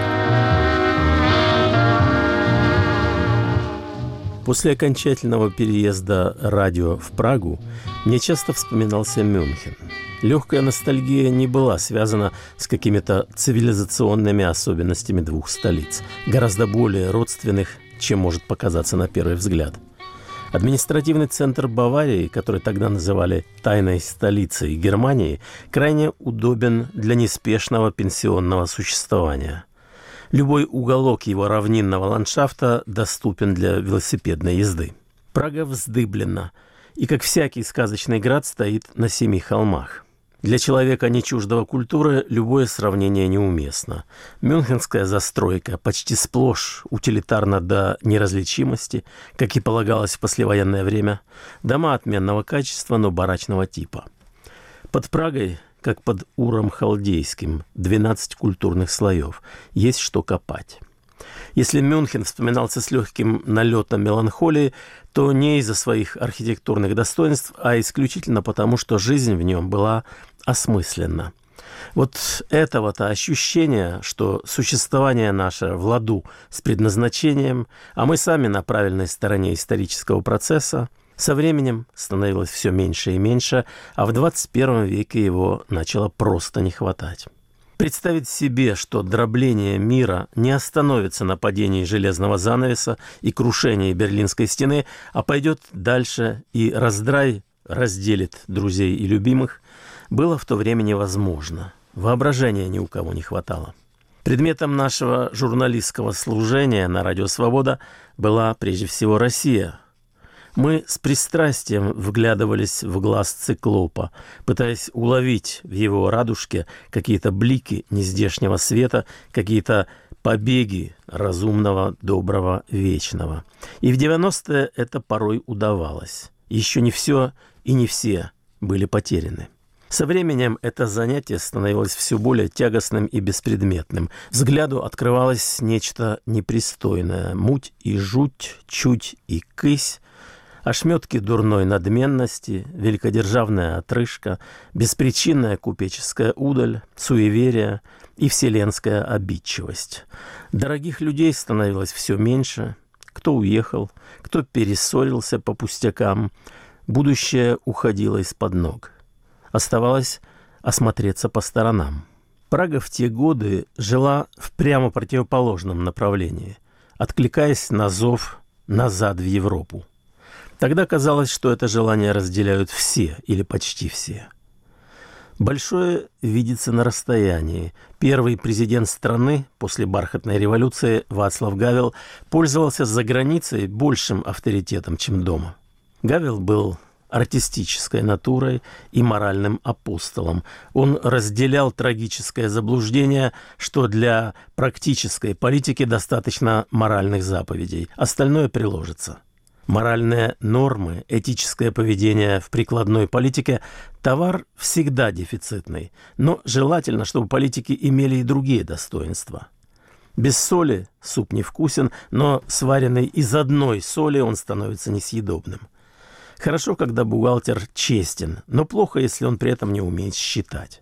После окончательного переезда радио в Прагу мне часто вспоминался Мюнхен. Легкая ностальгия не была связана с какими-то цивилизационными особенностями двух столиц, гораздо более родственных, чем может показаться на первый взгляд. Административный центр Баварии, который тогда называли «тайной столицей Германии», крайне удобен для неспешного пенсионного существования. Любой уголок его равнинного ландшафта доступен для велосипедной езды. Прага вздыблена и, как всякий сказочный град, стоит на семи холмах. Для человека, не чуждого культуры, любое сравнение неуместно. Мюнхенская застройка почти сплошь утилитарна до неразличимости, как и полагалось в послевоенное время. Дома отменного качества, но барачного типа. Под Прагой, как под Уром Халдейским, двенадцать культурных слоев. Есть что копать. Если Мюнхен вспоминался с легким налетом меланхолии, то не из-за своих архитектурных достоинств, а исключительно потому, что жизнь в нем была осмысленна. Вот этого-то ощущения, что существование наше в ладу с предназначением, а мы сами на правильной стороне исторического процесса, со временем становилось все меньше и меньше, а в двадцать первом веке его начало просто не хватать. Представить себе, что дробление мира не остановится на падении железного занавеса и крушении Берлинской стены, а пойдет дальше и раздрай разделит друзей и любимых, было в то время невозможно. Воображения ни у кого не хватало. Предметом нашего журналистского служения на Радио Свобода была прежде всего Россия. Мы с пристрастием вглядывались в глаз циклопа, пытаясь уловить в его радужке какие-то блики нездешнего света, какие-то побеги разумного, доброго, вечного. И в девяностые это порой удавалось. Еще не все и не все были потеряны. Со временем это занятие становилось все более тягостным и беспредметным. Взгляду открывалось нечто непристойное. Муть и жуть, чуть и кысь, ошметки дурной надменности, великодержавная отрыжка, беспричинная купеческая удаль, суеверие и вселенская обидчивость. Дорогих людей становилось все меньше. Кто уехал, кто перессорился по пустякам. Будущее уходило из-под ног. Оставалось осмотреться по сторонам. Прага в те годы жила в прямо противоположном направлении, откликаясь на зов назад в Европу. Тогда казалось, что это желание разделяют все или почти все. Большое видится на расстоянии. Первый президент страны после бархатной революции Вацлав Гавел пользовался за границей большим авторитетом, чем дома. Гавел был артистической натурой и моральным апостолом. Он разделял трагическое заблуждение, что для практической политики достаточно моральных заповедей, остальное приложится. Моральные нормы, этическое поведение в прикладной политике – товар всегда дефицитный, но желательно, чтобы политики имели и другие достоинства. Без соли суп невкусен, но сваренный из одной соли он становится несъедобным. Хорошо, когда бухгалтер честен, но плохо, если он при этом не умеет считать.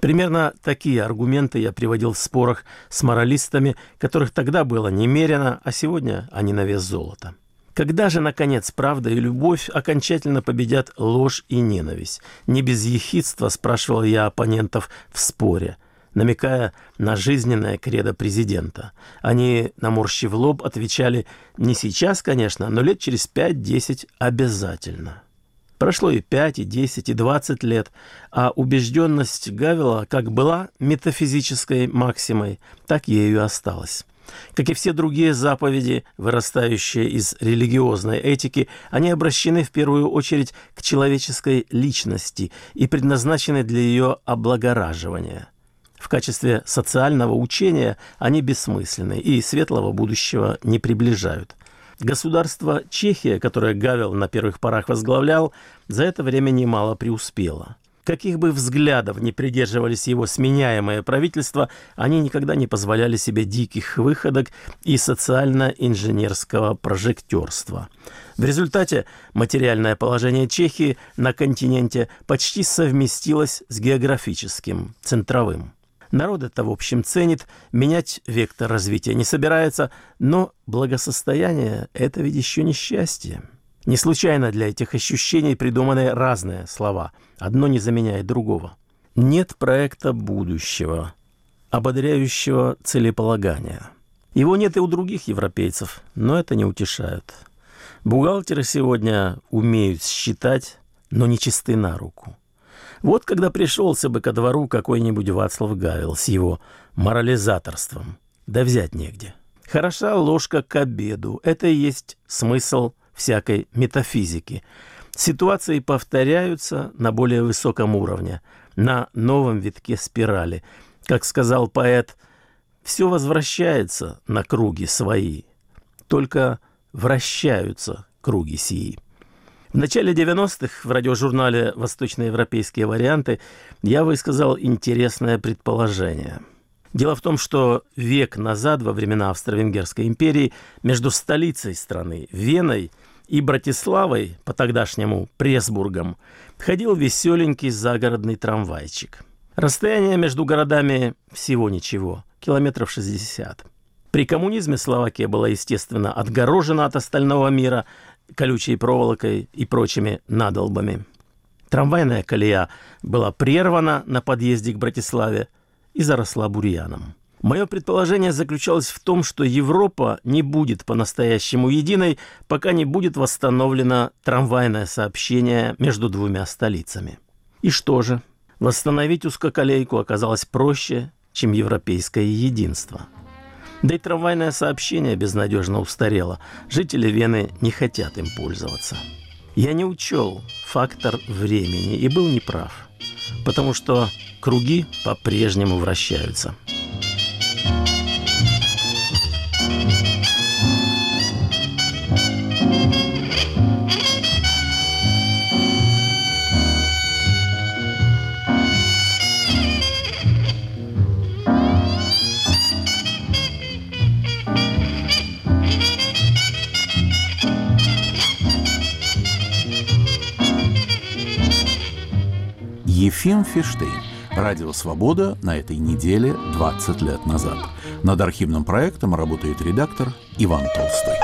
Примерно такие аргументы я приводил в спорах с моралистами, которых тогда было немерено, а сегодня они на вес золота. Когда же, наконец, правда и любовь окончательно победят ложь и ненависть? Не без ехидства спрашивал я оппонентов в споре, намекая на жизненное кредо президента. Они, наморщив лоб, отвечали: не сейчас, конечно, но лет через пять-десять обязательно. Прошло и пять, и десять, и двадцать лет, а убежденность Гавела как была метафизической максимой, так ею и осталась. Как и все другие заповеди, вырастающие из религиозной этики, они обращены в первую очередь к человеческой личности и предназначены для ее облагораживания. В качестве социального учения они бессмысленны и светлого будущего не приближают. Государство Чехия, которое Гавел на первых порах возглавлял, за это время немало преуспело. Каких бы взглядов ни придерживались его сменяемые правительства, они никогда не позволяли себе диких выходок и социально-инженерского прожектерства. В результате материальное положение Чехии на континенте почти совместилось с географическим, центровым. Народ это, в общем, ценит, менять вектор развития не собирается, но благосостояние – это ведь еще не счастье. Не случайно для этих ощущений придуманы разные слова. Одно не заменяет другого. Нет проекта будущего, ободряющего целеполагания. Его нет и у других европейцев, но это не утешает. Бухгалтеры сегодня умеют считать, но не чисты на руку. Вот когда пришелся бы ко двору какой-нибудь Вацлав Гавел с его морализаторством, да взять негде. Хороша ложка к обеду. Это и есть смысл всякой метафизики. Ситуации повторяются на более высоком уровне, на новом витке спирали. Как сказал поэт, все возвращается на круги свои, только вращаются круги сии. В начале девяностых в радиожурнале «Восточноевропейские варианты» я высказал интересное предположение. Дело в том, что век назад, во времена Австро-Венгерской империи, между столицей страны, Веной, и Братиславой, по-тогдашнему Пресбургом, ходил веселенький загородный трамвайчик. Расстояние между городами всего ничего, километров шестьдесят. При коммунизме Словакия была, естественно, отгорожена от остального мира колючей проволокой и прочими надолбами. Трамвайная колея была прервана на подъезде к Братиславе и заросла бурьяном. Мое предположение заключалось в том, что Европа не будет по-настоящему единой, пока не будет восстановлено трамвайное сообщение между двумя столицами. И что же? Восстановить узкоколейку оказалось проще, чем европейское единство. Да и трамвайное сообщение безнадежно устарело. Жители Вены не хотят им пользоваться. Я не учел фактор времени и был неправ, потому что круги по-прежнему вращаются. Ефим Фиштейн. Радио «Свобода» на этой неделе двадцать лет назад. Над архивным проектом работает редактор Иван Толстой.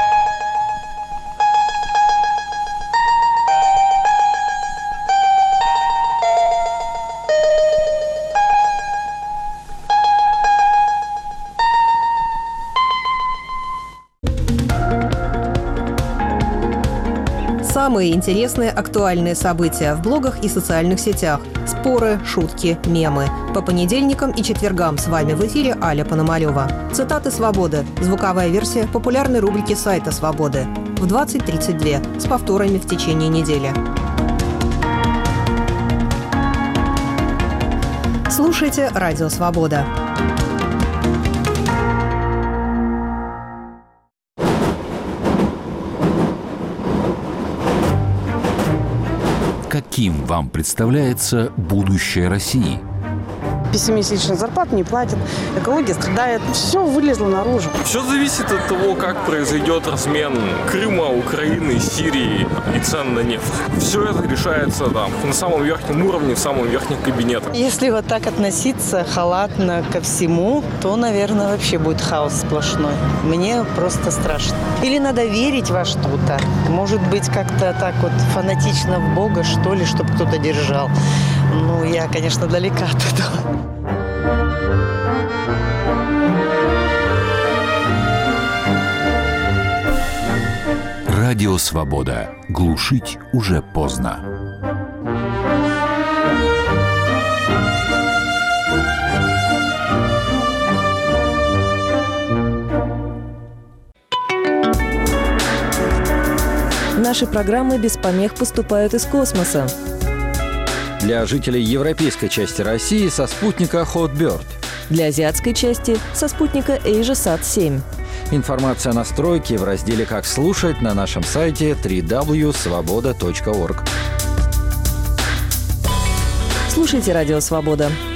Самые интересные актуальные события в блогах и социальных сетях. Споры, шутки, мемы. По понедельникам и четвергам с вами в эфире Аля Пономарёва. Цитаты «Свободы». Звуковая версия популярной рубрики сайта «Свободы». В двадцать тридцать два с повторами в течение недели. Слушайте «Радио Свобода». Каким вам представляется будущее России? Пессимистично, зарплату не платят, экология страдает. Все вылезло наружу. Все зависит от того, как произойдет размен Крыма, Украины, Сирии и цен на нефть. Все это решается там на самом верхнем уровне, в самом верхнем кабинете. Если вот так относиться халатно ко всему, то, наверное, вообще будет хаос сплошной. Мне просто страшно. Или надо верить во что-то. Может быть, как-то так вот фанатично в Бога, что ли, чтобы кто-то держал. Ну, я, конечно, далека от этого. Радио «Свобода». Глушить уже поздно. Наши программы без помех поступают из космоса. Для жителей европейской части России со спутника Hotbird. Для азиатской части со спутника AsiaSat семь. Информация о настройке в разделе «Как слушать» на нашем сайте дабл-ю дабл ю дабл ю точка свобода точка орг. Слушайте «Радио Свобода».